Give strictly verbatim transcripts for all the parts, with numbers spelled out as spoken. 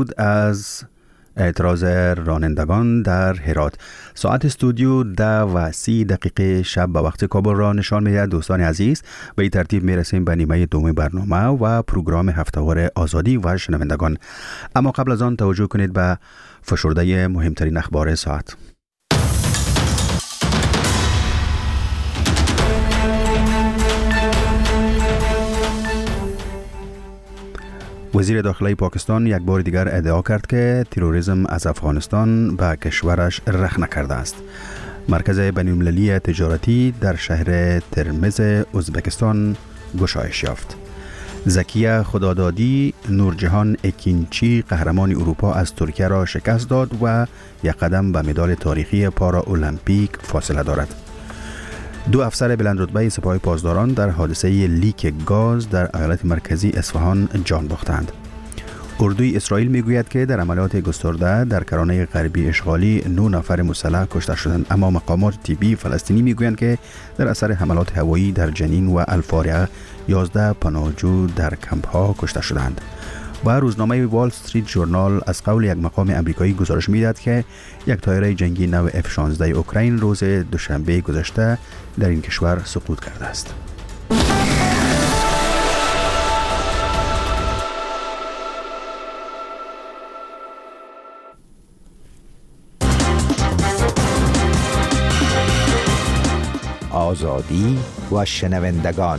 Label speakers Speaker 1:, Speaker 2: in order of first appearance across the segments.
Speaker 1: بود از اعتراض رانندگان در هرات. ساعت استودیو ده و سی دقیقه شب به وقت کابل را نشان می‌دهد. دوستان عزیز، به این ترتیب میرسیم به نیمه دوم برنامه و پروگرام هفته‌وار آزادی و شنوندگان. اما قبل از آن توجه کنید به فشرده مهمترین اخبار ساعت. وزیر داخلی پاکستان یک بار دیگر ادعا کرد که تروریسم از افغانستان به کشورش رخ نکرده است. مرکز بین‌المللی تجارتی در شهر ترمز ازبکستان گشایش یافت. زکیه خدادادی نورجهان اکینچی قهرمان اروپا از ترکیه را شکست داد و یک قدم به مدال تاریخی پارا المپیک فاصله دارد. دو افسر بلند رتبه سپاه پاسداران در حادثه لیک گاز در ایالت مرکزی اصفهان جان باختند. اردوی اسرائیل میگوید که در عملیات گسترده در کرانه غربی اشغالی نه نفر مسلح کشته شدند، اما مقامات طبی فلسطینی میگویند که در اثر حملات هوایی در جنین و الفارعه یازده پناهجو در کمپ ها کشته شدند. و روزنامه وال استریت ژورنال از قول یک مقام امریکایی گزارش می‌دهد که یک طایره جنگی نو اف شانزده اوکراین روز دوشنبه گذشته در این کشور سقوط کرده است.
Speaker 2: آزادی و شنوندگان.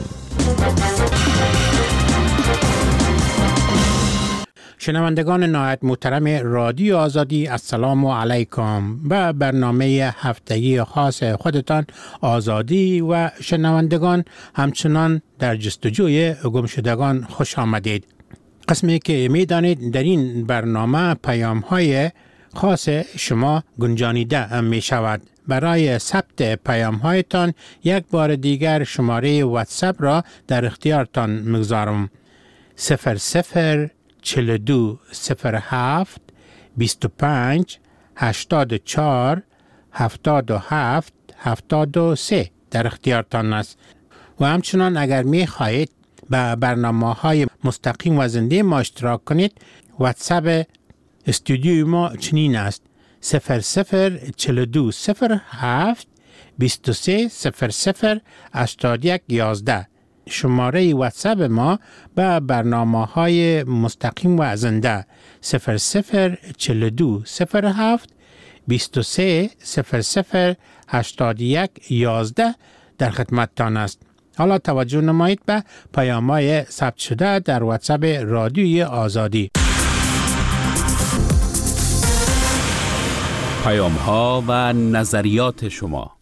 Speaker 3: شنوندگان نهایت محترم رادیو آزادی، السلام علیکم. به برنامه هفتگی خاص خودتان آزادی و شنوندگان همچنان در جستجوی گمشدگان خوش آمدید. قسمی که میدانید در این برنامه پیام های خاص شما گنجانیده می شود. برای ثبت پیام هایتان یک بار دیگر شماره واتساپ را در اختیارتان میگذارم. صفر صفر چهل و دو صفر هفت بیست و پنج هشتاد و چهار هفتاد و هفت هفتاد و سه در اختیارتان است. و همچنان اگر می خواهید به برنامه های مستقیم و زنده ما اشتراک کنید، واتساپ استودیوی ما چنین است: صفر صفر چهل و دو صفر هفت بیست و سه صفر صفر هشتاد و یک یازده. شماره واتساپ ما به برنامه های مستقیم و زنده صفر صفر چهل و دو صفر هفت بیست و سه صفر صفر هشتاد و یک یازده در خدمتتان است. حالا توجه نمایید به پیام‌های ثبت شده در واتساپ رادیوی آزادی.
Speaker 4: پیام‌ها و نظریات شما.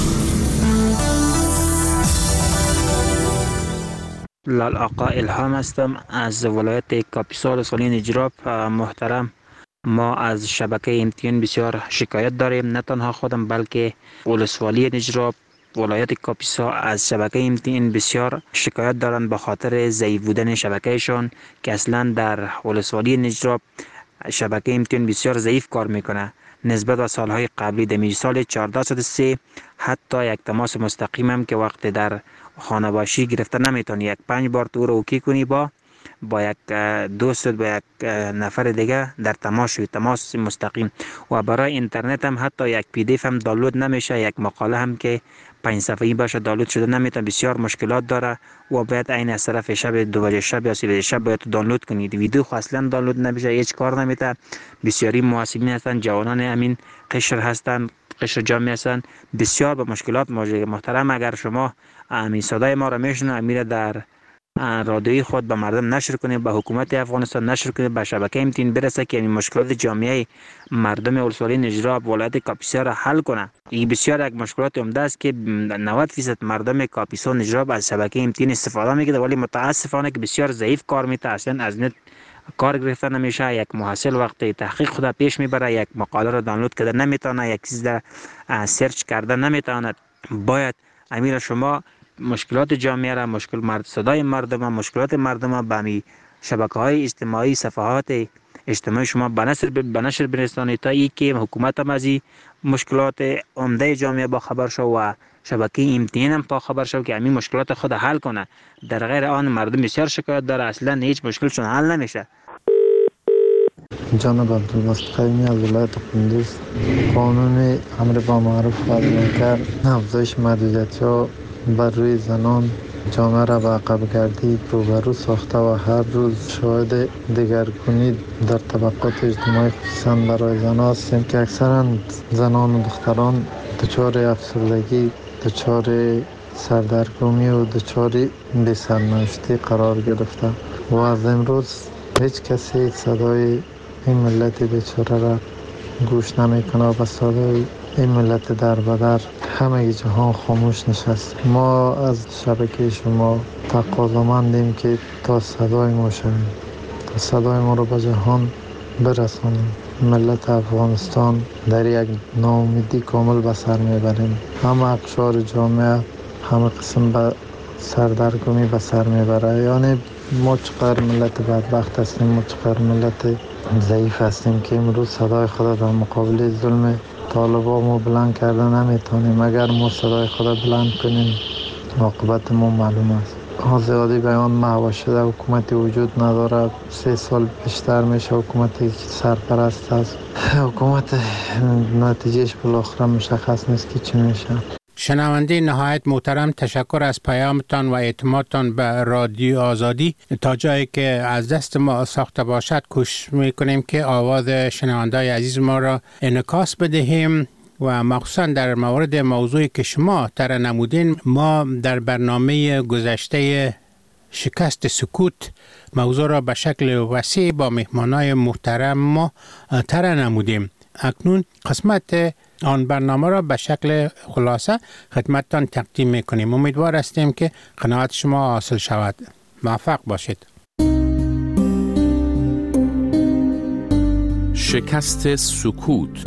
Speaker 5: لال آقا الهام هستم از ولایت کاپیسا ولسوالی نجراب. محترم، ما از شبکه ام تی ان بسیار شکایت داریم، نه تنها خودم بلکه ولسوالی نجراب، ولایت کاپیسا از شبکه ام تی ان بسیار شکایت دارند به خاطر ضعیف بودن شبکهشان که اصلا در ولسوالی نجراب شبکه ام تی ان بسیار ضعیف کار میکنه نسبت به سالهای قبلی. در سال چهارده صد و سه حتی یک تماس مستقیم هم که وقت در خانه باشی گرفته نمیتونی، یک پنج بار تو رو اوکی کنی با با یک دوست با یک نفر دیگه در تماس شوی، تماس مستقیم. و برای اینترنت هم حتی یک پی دی اف هم دانلود نمیشه، یک مقاله هم که پنج صفحه‌ای باشه دانلود شده نمیتونه، بسیار مشکلات داره و باید عین از طرف شب دو بجه شب یا سه بجه شب باید دانلود کنید. ویدیو خو اصلا دانلود نمیشه، هیچ کار نمیته. بسیاری محاسبین هستن، جوانان همین قشر هستن، قشر جامعه هستن، بسیار به مشکلات مواجه. محترم، اگر شما همین صدای ما را میشنوید، امیر در رادیوی خود به مردم نشر کنید، به حکومت افغانستان نشر کنید، به شبکه ام تی ان برسه که این مشکلات جامعه مردم ولسوالی نجراب ولایت کاپیسا را حل کنه. این بسیار یک مشکلات عمده است که نود درصد مردم کاپیسا نجراب از شبکه ام تی ان استفاده میکنه، ولی متاسفانه که بسیار ضعیف کار میته، اصلا از نت کار گرفته نمیشه. یک محصل وقتی تحقیق خود پیش میبره، یک مقاله را دانلود کرده نمیتونه، یک چیز را سرچ کرده نمیتونه. باید امیر شما مشکلات جامعه را، مشکل مرد صدای مردم، مشکلات مردم به می شبکه‌های اجتماعی، صفحات اجتماعی شما به نشر به نشر برسانید تا ای که حکومت هم از مشکلات عمده جامعه با خبر شو و شبکه ام تی ان هم با خبر شو که همین مشکلات خود حل کنه. در غیر آن مردم بسیار شکایت داره، اصلا هیچ مشکلشون حل نمیشه.
Speaker 6: جناب عبدالباسط قیمی از ولایت قندوز. قانون امر با معروف و منکر افزایش محدودیت‌ها بر روی زنان جامعه را به عقب گردی روبرو ساخته و هر روز شاهد دگرگونی در طبقات اجتماعی خصوصا برای زنان هستیم که اکثرا زنان و دختران دچار افسردگی، دچار سردرگمی و دچار بی سرنوشتی قرار گرفته و از امروز هیچ کسی صدای این ملت بیچاره را گوش نمیکنه و به صدای این ملت در بدر همه جهان خاموش نشست. ما از شبکه شما تقاضامندیم که تا صدای ما شویم، تا صدای ما رو به جهان برسانیم. ملت افغانستان در یک ناامیدی کامل به سر میبریم. همه اقشار جامعه همه قسم به سردرگمی به سر میبره. یعنی ما چقدر ملت بدبخت هستیم، ما چقدر ملت ضعیف هستیم که امروز صدای خود در مقابل ظلم طالبا ما بلند کرده نمیتونیم. اگر ما صدای خود بلند کنیم عاقبت ما معلوم است. آزادی بیان محو شده، حکومتی وجود نداره. سه سال بیشتر میشه حکومتی که سرپرست است. حکومت نتیجهش بالاخره مشخص نیست که چی میشه.
Speaker 3: شنونده نهایت محترم، تشکر از پیامتان و اعتمادتان به رادیو آزادی. تا جایی که از دست ما ساخته باشد کوشش میکنیم که آواز شنونده‌های عزیز ما را انعکاس بدهیم و مخصوصا در مورد موضوعی که شما طرح نمودین. ما در برنامه گذشته شکست سکوت موضوع را به شکل وسیع با مهمانای محترم ما طرح نمودیم. اکنون قسمت آن برنامه را به شکل خلاصه خدمتتان تقدیم میکنیم. امیدوار هستیم که قناعت شما حاصل شود. موفق باشید.
Speaker 4: شکست سکوت.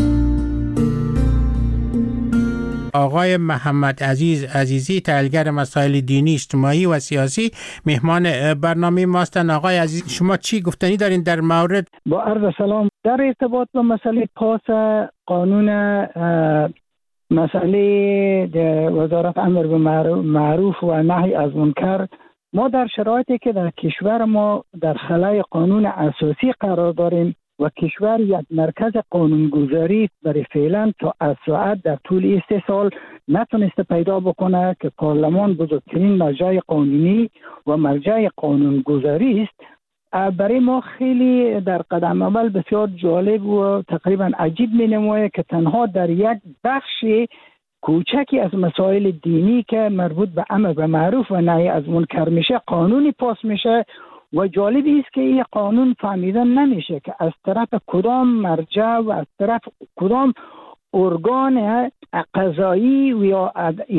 Speaker 3: آقای محمد عزیز عزیزی، تحلیلگر مسائل دینی، اجتماعی و سیاسی، مهمان برنامه ماستن. آقای عزیز، شما چی گفتنی دارین در مورد؟
Speaker 7: با عرض سلام. در ارتباط با مسئله پاس قانون مسئله وزارت امر به معروف و نهی از منکر، ما در شرایطی که در کشور ما در خلای قانون اساسی قرار داریم و کشور یک مرکز قانونگذاری برای فعلا تا از ساعت در طول سه سال نتونسته پیدا بکنه که پارلمان بزرگترین مرجع قانونی و مرجع قانونگذاری است. برای ما خیلی در قدم اول بسیار جالب و تقریبا عجیب می نماید که تنها در یک بخش کوچکی از مسائل دینی که مربوط به امر به معروف و نهی از منکر میشه قانونی پاس میشه و جالبی است که این قانون فهمیدن نمیشه که از طرف کدام مرجع و از طرف کدام ارگان قضایی و یا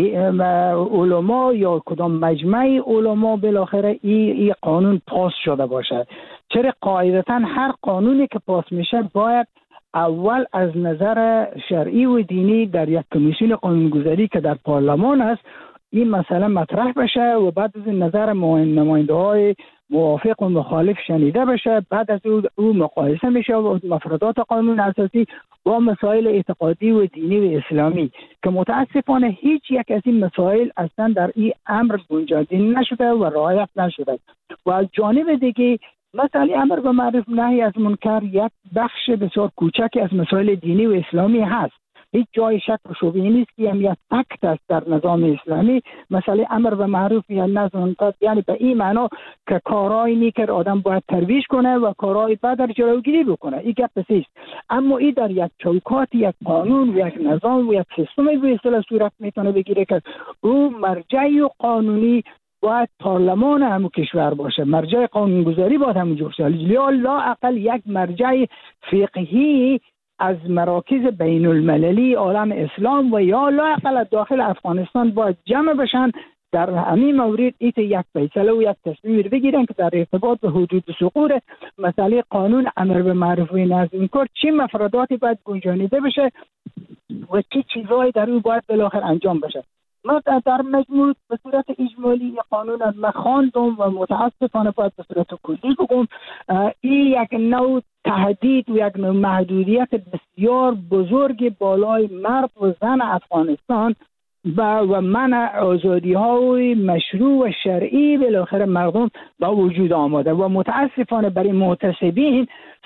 Speaker 7: علما یا کدام مجمع علما بالاخره این ای قانون پاس شده باشه. چرا قاعدتا هر قانونی که پاس میشه باید اول از نظر شرعی و دینی در یک کمیسیون قانونگذاری که در پارلمان است این مسئله مطرح بشه و بعد از نظر نماینده های موافق و مخالف شنیده بشه، بعد از او, او مقایسه میشه و مفردات قانون اساسی با مسائل اعتقادی و دینی و اسلامی که متاسفانه هیچ یک از این مسائل اصلا در این امر گنجانده نشده و رعایت نشده. و از جانب دیگه مسئله امر به معروف نهی از منکر یک بخش بسیار کوچکی از مسائل دینی و اسلامی هست. هیچ جای شک و شبهه نیست که هم یک اکت است در نظام اسلامی. مسئله امر به معروف یا نهی از منکر یعنی به این معنا که کارهای نیک آدم باید ترویج کنه و کارهای بد را جلوگیری بکنه. این گپ است. اما این در یک چوکات یک قانون و یک نظام و یک سیستم به اصطلاح صورت میتونه بگیره که او مرجع قانونی باید پارلمان همون کشور باشه، مرجع قانونگذاری باید همون جور شه، یا لا اقل یک مرجع فقهی از مراکز بین المللی عالم اسلام و یا لا اقل داخل افغانستان باید جمع بشن در همین مورد ایت یک فیصله و یک تصمیم بگیرن که در ارتباط به حدود سقوط مسئله قانون امر به معروف و نهی از منکر چه مفرداتی باید گنجانیده بشه و چه چیزهایی در اون باید بالاخره انجام بشه. ما در مجموع به صورت اجمالی قانون از مخاندم و متاسفانه باید به صورت کلی بگم این یک نوع تهدید و یک نوع محدودیت بسیار بزرگ بالای مرد و زن افغانستان و منع آزادی های مشروع و شرعی بالاخره مردم با وجود آمده و متاسفانه برای معتصبین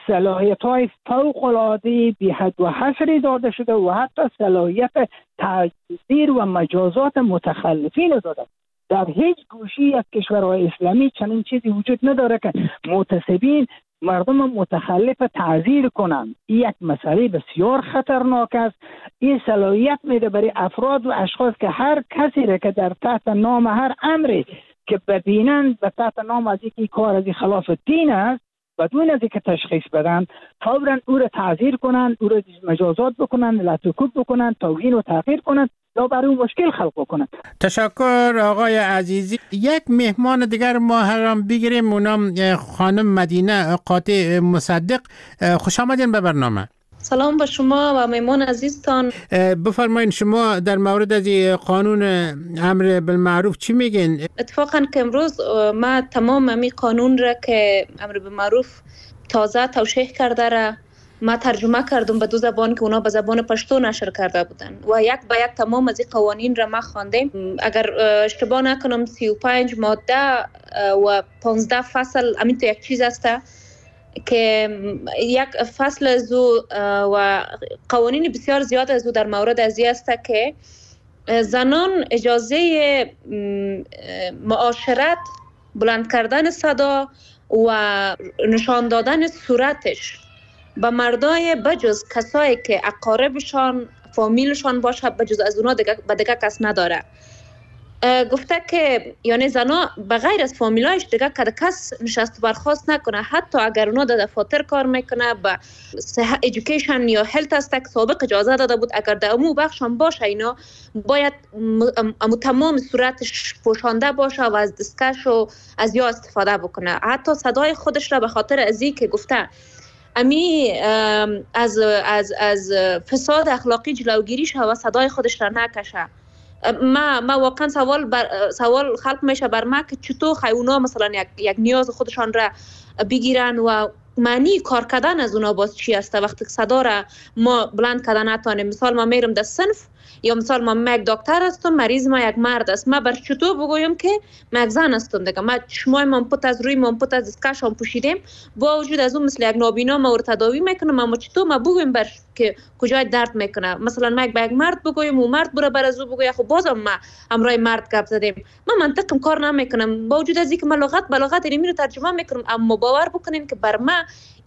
Speaker 7: صلاحیت‌های فوق‌العاده بی حد و حصری داده شده و حتی صلاحیت تعزیر و مجازات متخلفین داده. در هیچ گوشه یک کشورهای اسلامی چنین چیزی وجود نداره که متعصبین مردم متخلف تعزیر کنند. یک مسئله بسیار خطرناک است. این صلاحیت میده برای افراد و اشخاص که هر کسی را که در تحت نام هر امری که ببینند به تحت نام از اینکه کار از خلاف دین است، بدون از اینکه تشخیص بدن، فوراً او را تعزیر کنند، او را مجازات بکنند، لطوکوب بکنند، توهین و تحقیر کنند یا برای او مشکل خلق بکنند.
Speaker 3: تشکر آقای عزیزی. یک مهمان دیگر ما هم بگیریم، اونم خانم مدینه قاطع مصدق. خوش آمدین به برنامه.
Speaker 8: سلام به شما و مهمان عزیزتان.
Speaker 3: بفرمایید شما در مورد از قانون امر بالمعروف چی میگین؟
Speaker 8: اتفاقا که امروز ما تمام امی قانون را که امر بالمعروف تازه توشیح کرده را ما ترجمه کردم به دو زبان که اونا به زبان پشتو نشر کرده بودن و یک به یک تمام از این قوانین را ما خواندیم. اگر اشتباه نکنم سی و پنج ماده و پانزده فصل همین تو یک چیز است که یک فصل از و قوانین بسیار زیاد از در مورد از این است که زنان اجازه معاشرت، بلند کردن صدا و نشان دادن صورتش به مردای بجز کسایی که اقاربشان فامیلشان باشه بجز از اونا دیگه به دیگه کس نداره. گفته که یعنی زنا بغیر از فامیلایش دیگه که کس نشست برخواست نکنه، حتی اگر اونا در دفاتر کار میکنه به صحت ایژوکیشن یا هلت است که سابق اجازه داده بود، اگر در امو بخش هم باشه اینا باید امو تمام صورتش پوشانده باشه و از دستکش و از یا استفاده بکنه. حتی صدای خودش را به خاطر ازی که گفته امی از از از فساد اخلاقی جلوگیری شه و صدای خودش را نکشه. ما ما واقعا سوال بر سوال خلق میشه بر ما که چطور خیونا مثلا یک یک نیاز خودشان را بگیرن و معنی کار کردن از اونا باز چی است وقتی صدا را ما بلند کردن نتونیم. مثال ما میرم در صنف یا مثال ما یک دکتر هستم، مریض ما یک مرد است، ما بر چطور بگویم که ما یک زن هستم دیگه؟ ما شما من پت از روی من پت از دستکش هم پوشیدیم با وجود از اون مثل یک نابینا ما رو تداوی میکنه، ما چطور ما بگویم بر که کجای درد میکنه؟ مثلا ما یک به یک مرد بگویم و مرد برو بر از او بگویم، خب بازم ما همراه مرد گپ زدیم، ما منطقم کار نمیکنم با وجود از اینکه ما لغت به لغت اینو رو ترجمه میکنم، اما باور بکنین که بر ما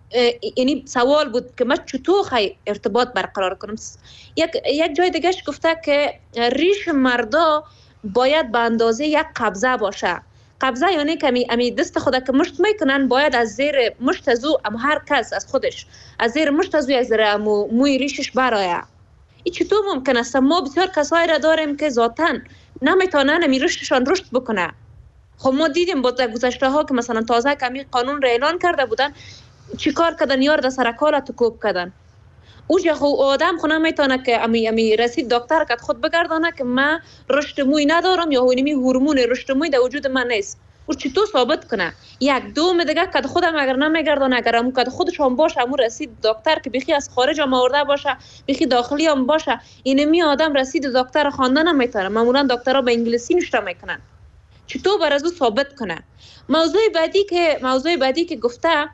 Speaker 8: یعنی سوال بود که من چطور خی ارتباط برقرار کنم. یک یک جای دیگهش گفته که ریش مردا باید به اندازه یک قبضه باشه. قبضه یعنی که امی, امی دست خدا که مشت میکنن باید از زیر مشت از او ام هر کس از خودش از زیر مشت از او از زیر امو موی ریشش برایه. این چطور ممکن است؟ ما بسیار کسایی را داریم که ذاتاً نمیتونن امی ریششان رشد بکنه. خب ما دیدیم با گذشته ها که مثلا تازه که امی قانون را اعلان کرده بودن چی کار کردن؟ یار در سرکال تو کردن. اوج خو آدم خو نمیتونه که امی امی رسید دکتر که خود بگردانه که من رشد موی ندارم یا هونمی هورمون رشد موی در وجود من نیست. او چطور ثابت کنه؟ یک دوم دیگه که خودم اگر نمیگردانه، اگر هم که خودش هم باشه امو رسید دکتر که بخی از خارج هم آورده باشه بخی داخلی هم باشه، اینمی آدم رسید دکتر خواندن نمیتونه. معمولا دکترها به انگلیسی نشته میکنن. چطور بر از او ثابت کنه؟ موضوع بعدی که موضوع بعدی که گفته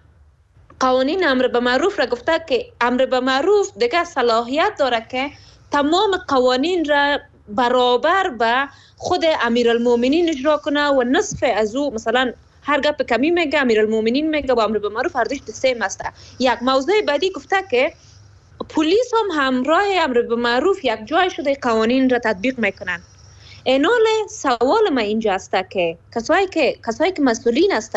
Speaker 8: قوانین امر به معروف را گفته که امر به معروف دیگه صلاحیت داره که تمام قوانین را برابر به خود امیرالمومنین اجرا کنه و نصف از او مثلا هر گپ کمی میگه امیرالمومنین میگه و امر به معروف هر دوش سیم است. یک موضوع بعدی گفته که پلیس هم همراه امر به معروف یک جای شده قوانین را تطبیق میکنن. اینال سوال ما اینجا است که کسایی که کسایی که مسئولین است،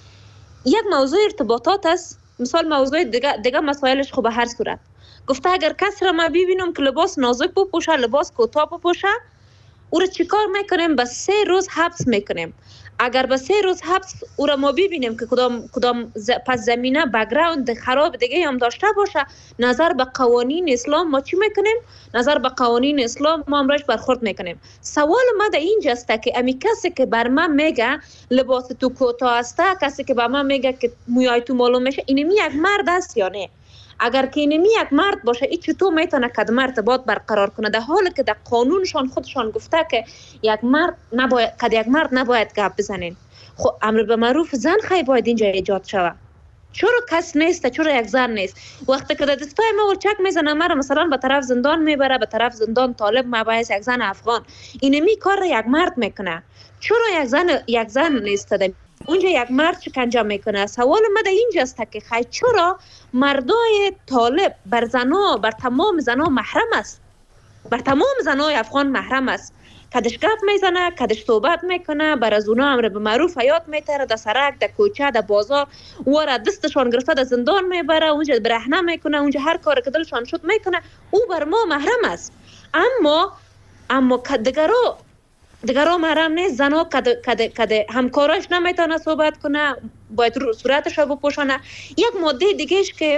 Speaker 8: یک موضوع ارتباطات است، مثال موضوع دیگه دیگه مسائلش خب به هر صورت گفته اگر کسی را ما ببینم که لباس نازک بپوشه، لباس کوتاه بپوشه، او را چیکار میکنیم؟ به سه روز حبس میکنیم. اگر به سه روز حبس او را ما ببینیم که کدام کدام ز... پس زمینه بک‌گراند خراب دیگه هم داشته باشه، نظر به قوانین اسلام ما چی میکنیم؟ نظر به قوانین اسلام ما امرش برخورد میکنیم. سوال ما در اینجا است که امی کسی که بر من میگه لباس تو کوتاه است، کسی که بر من میگه که موهای تو معلوم میشه، اینمی یک مرد است یا نه؟ اگر که اینمی یک مرد باشه، این چطور میتونه کدام ارتباط برقرار کنه در حالی که در قانونشان خودشان گفته که یک مرد نباید که یک مرد نباید گپ بزنین؟ خب امر به معروف زن خیلی باید اینجا ایجاد شود. چرا کس نیست؟ چرا یک زن نیست؟ وقتی که دست پای ما ورچک میزنه مرا مثلا به طرف زندان میبره، به طرف زندان طالب مباحث یک زن افغان، اینمی کار را یک مرد میکنه. چرا یک زن یک زن نیست؟ اونجا یک مرد شکنجه میکنه. سوال من در اینجاست که خیلی چرا مردای طالب بر زنا، بر تمام زنا محرم است؟ بر تمام زنای افغان محرم است. کدش گپ میزنه، کدش صحبت میکنه، بر از اونا امر به معروف حیات میتره، در سرک، در کوچه، در بازار، وره دستشان گرفته در زندان میبره، اونجا برهنه میکنه، اونجا هر کار که دلشان شد میکنه. او بر ما محرم است. اما اما دیگرو دیگرو محرم نیست. زنا کد کد کد همکاراش نمیتونه صحبت کنه، باید صورتش رو بپوشانه. یک ماده دیگهش که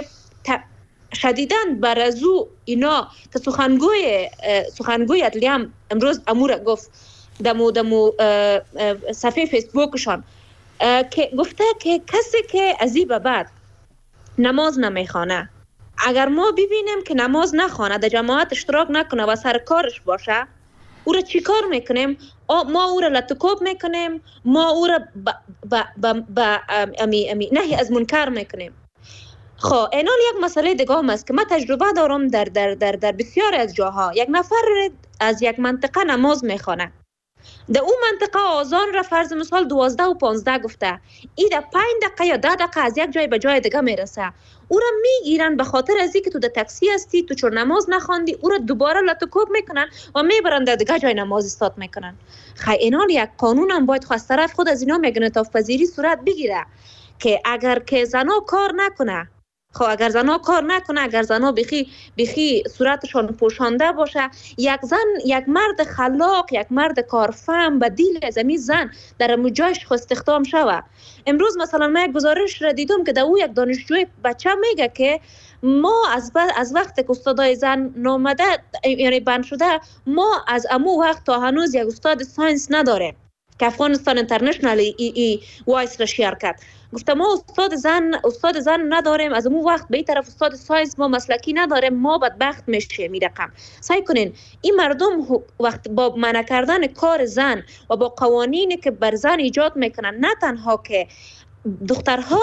Speaker 8: شدیداً بر از او اینا که سخنگوی سخنگوی عدلیه هم امروز امور گفت دمو دمو صفحه فیسبوکشان که گفته که کسی که از این به بعد نماز نمیخوانه، اگر ما ببینیم که نماز نخوانه، در جماعت اشتراک نکنه و سر کارش باشه، او را چی کار میکنیم؟ ما او را لطکوب میکنیم، ما او را با با با, با امی امی نهی از منکر میکنیم. خب اینال یک مسئله دیگه هم است که من تجربه دارم در در در در بسیار از جاها. یک نفر از یک منطقه نماز میخوانه، در اون منطقه آذان را فرض مثال دوازده و پانزده گفته، ای در پنج دقیقه یا ده دقیقه از یک جای به جای دیگه میرسه، او را میگیرن به خاطر از اینکه تو در تاکسی هستی، تو چون نماز نخواندی، او را دوباره لطکوب میکنن و میبرن در دیگه جای نماز استاد میکنن. خب اینال یک قانون هم باید خواست طرف خود از اینا میگن انعطاف پذیری صورت بگیره که اگر که زنا کار نکنه، خب اگر زنا کار نکنه، اگر زنا بخی بخی صورتشان پوشانده باشه، یک زن، یک مرد خلاق، یک مرد کارفهم بدیل از این زن در مجاش خو استخدام شوه. امروز مثلا من یک گزارش را دیدم که در او یک دانشجوی بچه میگه که ما از از وقتی که استادای زن نامده یعنی بند شده، ما از امو وقت تا هنوز یک استاد ساینس نداریم که افغانستان اینترنشنال ای ای وایس را شیر کرد. گفتم ما استاد زن استاد زن نداریم، از اون وقت به این طرف استاد ساینس ما مسلکی نداریم، ما بدبخت میشیم. این رقم سعی کنین این مردم وقت با منع کردن کار زن و با قوانینی که بر زن ایجاد میکنن، نه تنها که دخترها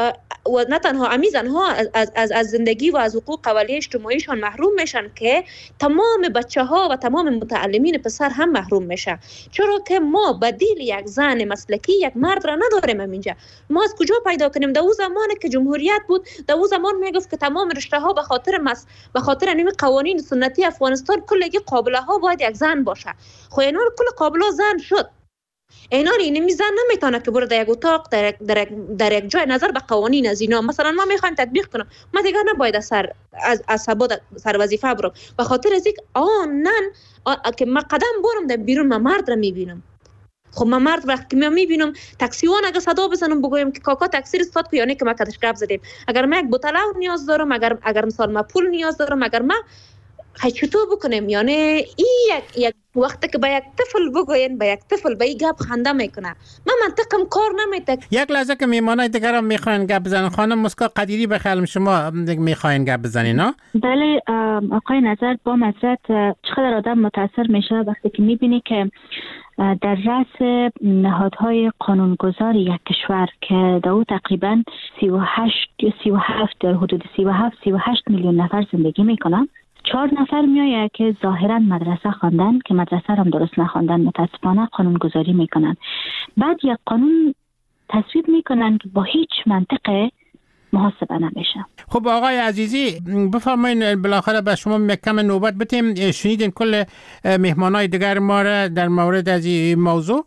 Speaker 8: و نه تنها امی زنها از, از, از زندگی و از حقوق اولیه اجتماعیشان محروم میشن، که تمام بچه ها و تمام متعلمین پسر هم محروم میشه. چرا که ما بدیل یک زن مسلکی، یک مرد را نداریم اینجا. ما از کجا پیدا کنیم؟ در اون زمانی که جمهوریت بود، در اون زمان میگفت که تمام رشته ها به خاطر مس به خاطر نمی قوانین سنتی افغانستان کلگی قابله ها باید یک زن باشه. خو اینا کل قابله زن شد. اینا اینمی زن نمیتونه که بره در یک اتاق در یک در, در یک جای نظر به قوانین از اینا مثلا ما میخوایم تطبیق کنم، ما دیگه نباید از سر از از سباد سر وظیفه برم به خاطر از اینکه آنن که ما قدم برم در بیرون ما مرد را میبینم. خب من مرد وقتی که میبینم تاکسیوان اگه صدا بزنم بگویم که کاکا تاکسی استاد کو، یعنی که ما کدش گپ زدیم. اگر من یک بوتل نیاز دارم، اگر اگر مثلا ما پول نیاز دارم، اگر ما خیلی چطور بکنیم؟ یعنی این یک یک وقتی که با یک طفل بگوین، با یک طفل به این گپ خنده میکنه. من منطقم کار نمیده.
Speaker 3: یک لحظه که میمانای دیگر هم میخواین گپ بزنن. خانم مسکا قدیری به خیال شما میخواین گپ بزنین ها؟
Speaker 9: بله آقای نظر، با معذرت چقدر آدم متاثر میشه وقتی که میبینی که در رأس نهادهای قانونگذار یک کشور که در او تقریبا سی و هشت سی و هفت در حدود سی و هفت سی و هشت میلیون نفر زندگی میکنن، چهار نفر میآید که ظاهرا مدرسه خواندن که مدرسه هم درست نخواندن، متاسفانه قانون گذاری میکنن. بعد یک قانون تصویب میکنن که با هیچ منطقه محاسبه نمیشه.
Speaker 3: خب آقای عزیزی بفرمایید، بالاخره به شما کم نوبت بتیم. شنیدین کل مهمانای دیگر ما را در مورد از این موضوع؟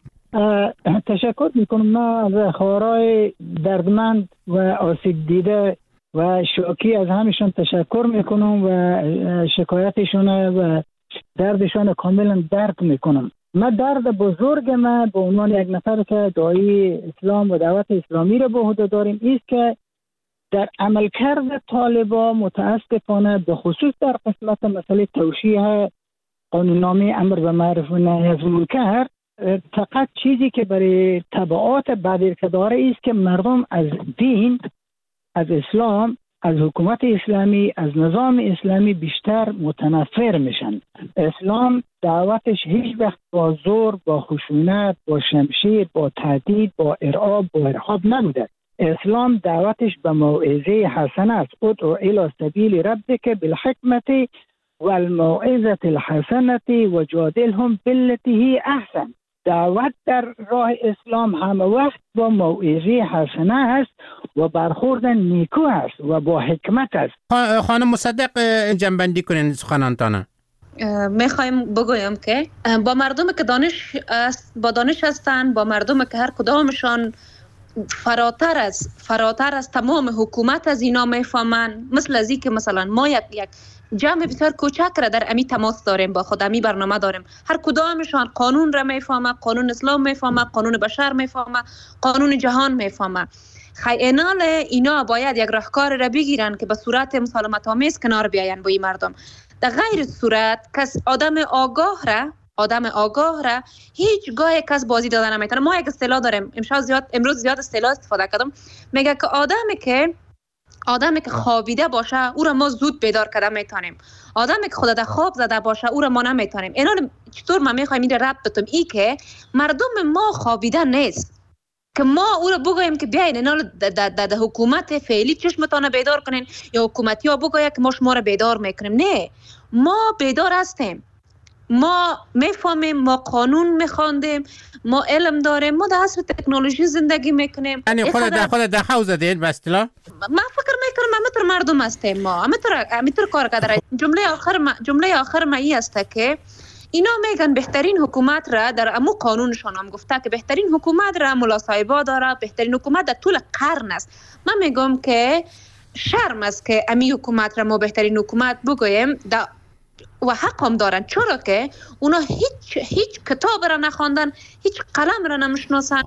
Speaker 7: تشکر میکنم. من از خبرهای دردمند و آسیب دیده و شوکی از همشون تشکر میکنم و شکایتشون و دردشون کاملا درک میکنم. من درد بزرگ من به عنوان یک نفر که داعی اسلام و دعوت اسلامی را به عهده داریم است که در عملکرد طالبان متاسفانه به خصوص در قسمت مسئله توشیح قانوننامه امر به معروف و نهی از منکر، فقط چیزی که برای تبعات بعدی که داره است که مردم از دین، از اسلام، از حکومت اسلامی، از نظام اسلامی بیشتر متنفر میشن. اسلام دعوتش هیچ وقت با زور، با خشونت، با شمشیر، با تهدید، با ارعاب، با ارهاب نبوده. اسلام دعوتش به موعظه حسنه است. ادعو الی سبیل ربک بالحکمت والموعظه الحسنه وجادلهم بالتی هی احسن. دعوت در راه اسلام همه وقت با موعظه حسنه است و برخورد نیکو است و با حکمت است.
Speaker 3: خانم مصدق جنبندی کنین سخنانتانه.
Speaker 8: میخوایم بگویم که با مردم که دانش است، با دانش هستند، با مردم که هر کدامشان فراتر از فراتر از تمام حکومت از اینا میفهمن، مثل از این که مثلا ما یک یک جمع بسیار کوچک را در امی تماس داریم، با خود امی برنامه داریم، هر کدامشان قانون را میفهمه، قانون اسلام میفهمه، قانون بشر میفهمه، قانون جهان میفهمه. خیانال اینا باید یک راهکار را بگیرن که به صورت مسالمت آمیز کنار بیاین با این مردم. در غیر صورت کس آدم آگاه را آدم آگاه را هیچ گاه کس بازی دادن نمیتونه. ما یک اصطلاح داریم، امشب زیاد امروز زیاد اصطلاح استفاده کردم، میگه که آدمی که آدمی که خوابیده باشه او را ما زود بیدار کردن میتونیم، آدمی که خود در خواب زده باشه او را ما نمیتونیم. اینا چطور ما میخوایم این را ربط بتیم؟ ای که مردم ما خوابیده نیست که ما او را بگوییم که بیاین اینا در حکومت فعلی چشمتان بیدار کنین یا حکومتی ها بگوید که ما شما را بیدار میکنیم. نه، ما بیدار هستیم، ما میفهمیم، ما قانون میخواندیم، ما علم داریم، ما در عصر تکنولوژی زندگی میکنیم.
Speaker 3: یعنی خود در خود در حوزه دید به اصطلاح
Speaker 8: ما فکر میکنم همینطور مردم هستیم، ما همینطور همینطور کار کردیم. جمله آخر ما جمله آخر ما این است که اینا میگن بهترین حکومت را در امو قانونشان هم گفته که بهترین حکومت را ملا صاحبا داره، بهترین حکومت در طول قرن است. من میگم که شرم است که امی حکومت را ما بهترین حکومت بگوییم و حق هم دارن، چرا که اونا هیچ هیچ کتاب را نخواندن، هیچ قلم را نمیشناسن.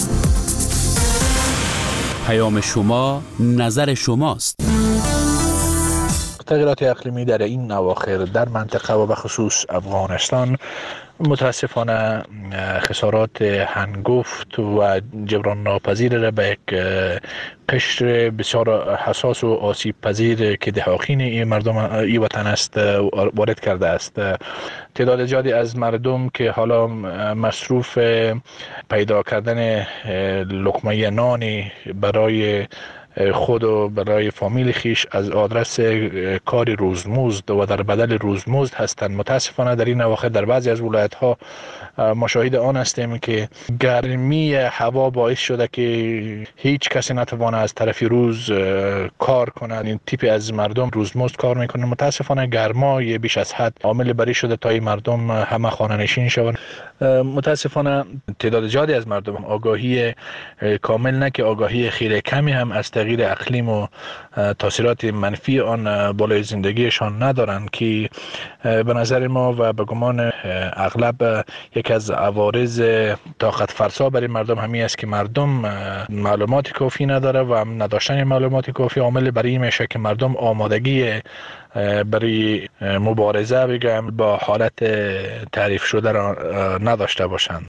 Speaker 4: پیام شما، نظر شماست.
Speaker 10: تغییرات اقلیمی در این اواخر در منطقه و به خصوص افغانستان متاسفانه خسارات هنگفت و جبران ناپذیر را به یک قشر بسیار حساس و آسیب پذیر که دهاقین این مردم این وطن است وارد کرده است. تعداد زیادی از مردم که حالا مصروف پیدا کردن لقمه نانی برای خود و برای فامیل خیش از آدرس کار روزمزد و در بدل روزمزد هستند. متاسفانه در این اواخر در بعضی از ولایت ها ما شاهد آن هستیم که گرمی هوا باعث شده که هیچ کسی نتوانه از طرف روز کار کنند. این تیپی از مردم روزمزد کار میکنند. متاسفانه گرمای بیش از حد عامل بری شده تا این مردم همه خانه نشین شوند. متاسفانه تعداد زیادی از مردم آگاهی کامل نه که آگاهی خیلی کمی هم از تغییر اقلیم و تاثیرات منفی آن بالای زندگیشان ندارند که به نظر ما و به گمان اغلب یک از عوارض طاقت فرسا برای مردم همین است که مردم معلومات کافی نداره و نداشتن معلومات کافی عامل برای میشه که مردم آمادگی برای مبارزه بگم با حالت تعریف شده را نداشته باشند.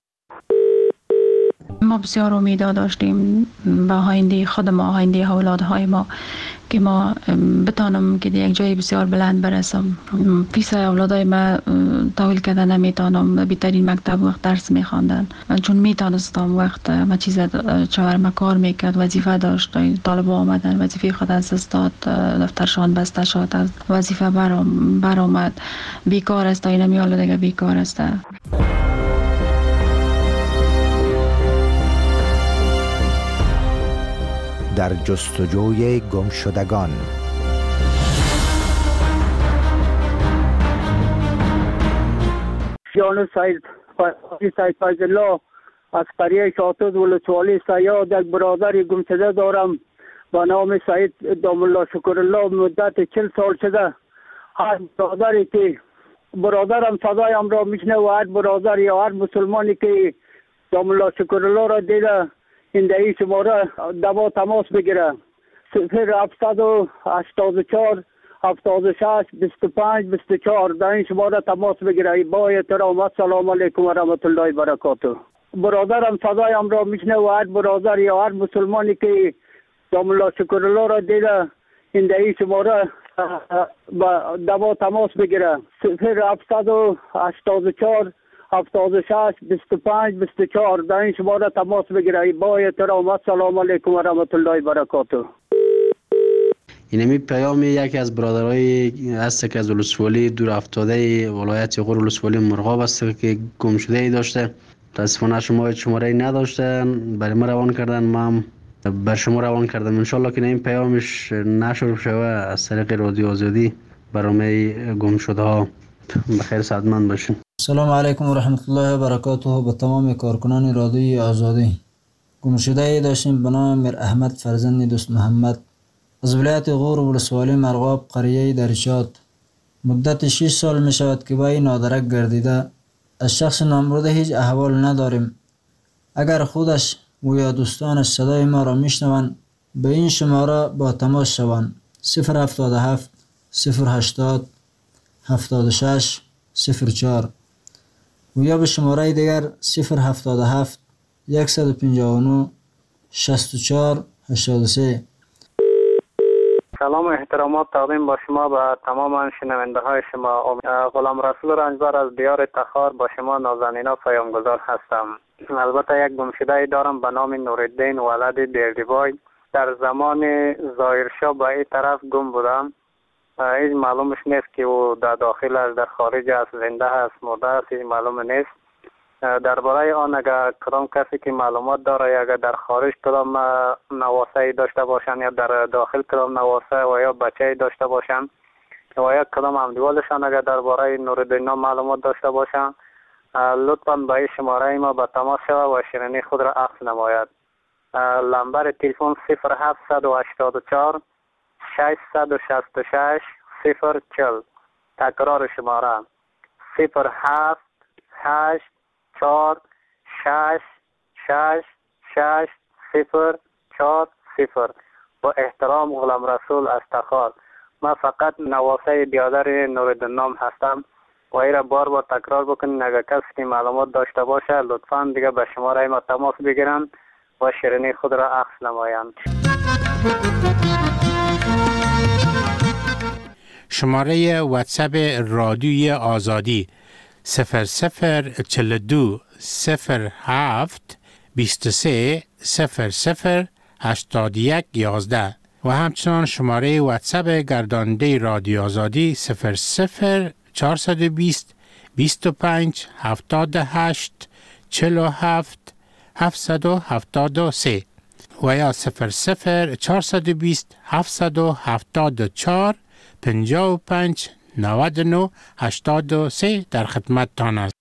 Speaker 11: ما بسیار امیدا داشتیم به آینده خود ما، آینده اولادهای ما، که ما بتانم که یک جای بسیار بلند برسم. فیس اولادای ما تحویل کردن نمیتونم، بهترین مکتب وقت درس میخواندن چون میتونستم وقت ما چیز چهار ما کار میکرد، وظیفه داشت، طالب آمدن وظیفه خود از استاد دفترشان بسته شد، از وظیفه برام برآمد، بیکار است، اینا میاله دیگه بیکار است.
Speaker 2: در جستجوی گمشدگان.
Speaker 12: جان سید سید فیض الله از قریه شاطد ولسوالی سیاد یک برادر گمشده دارم با نام سید دام الله شکر الله. مدت چل سال شده هر برادری که برادرم صدایم را میشنه و هر برادر یا هر مسلمانی که دام الله شکر الله را دیده این دهی شماره دوا تماس بگیره. صفر هفتصد و هشتاد و چهار هفتاد و شش بیست و پنج بیست و چهار در این شماره تماس بگیره. با احترام السلام علیکم و رحمت الله و برکاته. برادرم صدایم را میشنه و هر برادر یا هر مسلمانی که دام الله شکر الله را دیده این دهی شماره دوا تماس بگیره. صفر هفتصد و هشتاد و چهار هفتاد و شش بیست و پنج بیست و چهار در این شماره تماس بگیرید. با احترام السلام علیکم و رحمت الله و برکاته.
Speaker 13: اینمی پیام یکی از برادرای هست که از ولسوالی دور افتاده ولایت غور ولسوالی مرغاب است که گم شده ای داشته. متاسفانه شما شماره نداشتن، برای ما روان کردن، ما بر شما روان کردم. انشالله که این پیامش نشر شوه از طریق رادیو آزادی برای گم شده ها. بخیر سعادتمند باشین.
Speaker 14: سلام علیکم و رحمت الله و برکاته. به تمام کارکنان رادیوی آزادی. گم شده ای داشتیم به نام میر احمد فرزند دوست محمد از ولایت غور ولسوالی مرغاب قریه درشاد. مدت شش سال می شود که با این نادرک گردیده. از شخص نامبرده هیچ احوال نداریم. اگر خودش و یا دوستانش صدای ما را میشنوند به این شماره با تماس شوند: صفر هفتاد و هفت صفر هشتاد هفتاد و شش صفر چهار و یا به شماره دیگر صفر هفتاد و هفت صد و پنجاه و نه شصت و چهار هشتاد و سه.
Speaker 15: سلام و احترامات تقدیم با شما به تمام شنونده های شما. غلام رسول رنجبر از دیار تخار با شما نازنینا پیامگذار هستم. البته یک گمشده دارم به نام نورالدین ولد دیردیبای. در زمان ظاهرشاه به این طرف گم بودم. هیچ معلومش نیست که او در داخل است، در خارج است، زنده است، مرده است، هیچ معلوم نیست. درباره آن اگر کدام کسی که معلومات داره، اگر در خارج کدام نواسه داشته باشن یا در داخل کدام نواسه و یا بچه داشته باشن و یا کدام همدیوالشان اگر درباره نورالدین معلومات داشته باشن، لطفاً به این شماره ما به تماس شود و شیرینی خود را عکس نماید. لمبر تلفن صفر هفت هشت چهار ششصد و شصت و شش صفر چهل. تکرار شماره صفر هفت هشت چهار شش شش شش صفر چهار صفر. با احترام غلام رسول از تخار. من فقط نواسه بیادر نورالدین نام هستم و ای را بار بار تکرار بکنین. اگر کسی که معلومات داشته باشه لطفاً دیگه به شماره ما تماس بگیرن و شیرینی خود را عکس نمایند.
Speaker 3: شماره واتساپ رادیوی آزادی صفر صفر چهل و دو صفر هفت بیست و سه صفر صفر هشتاد و یک یازده و همچنان شماره واتساپ گرداننده رادیو آزادی صفر صفر چهارصد و بیست بیست و پنج هفتاد و هشت چهل و هفت هفتصد و هفتاد و سه و یا صفر صفر چهارصد و بیست هفتصد و هفتاد و چهار پنجاه و پنج نود و نه هشتاد و سه در خدمت تان است.